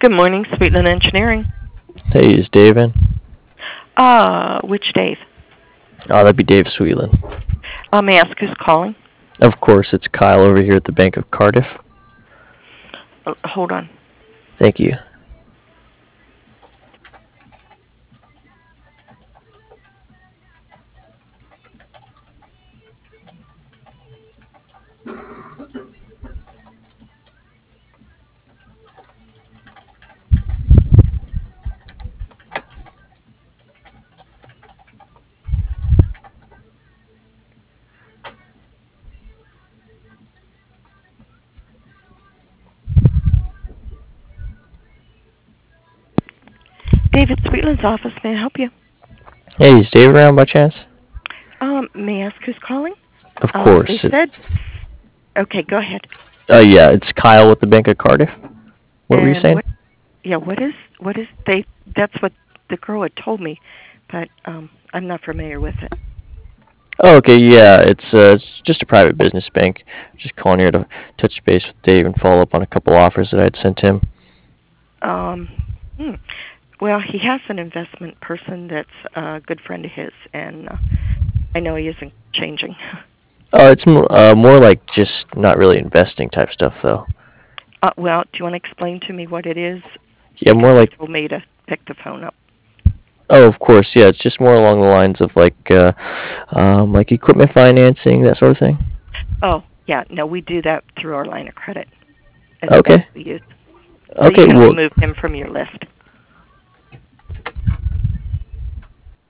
Good morning, Sweetland Engineering. Hey, is Dave in? Which Dave? Oh, that'd be Dave Sweetland. May I ask who's calling? Of course, it's Kyle over here at the Bank of Cardiff. Hold on. Thank you. David Sweetland's office. May I help you? Hey, is Dave around by chance? May I ask who's calling? Of They course. said. Okay, go ahead. Yeah, it's Kyle with the Bank of Cardiff. What were you And saying? what? Yeah, what is they? That's what the girl had told me, but I'm not familiar with it. Oh, okay, yeah, it's just a private business bank. Just calling here to touch base with Dave and follow up on a couple offers that I'd sent him. Um, hmm. Well, he has an investment person that's a good friend of his, and I know he isn't changing. Oh, it's more like just not really investing type stuff, though. Well, do you want to explain to me what it is? Yeah, Because more he like. told me to pick the phone up. Oh, of course, yeah. It's just more along the lines of like equipment financing, that sort of thing. Oh, yeah. No, we do that through our line of credit at the bank Okay. we use. So you Okay. can Well, remove him from your list.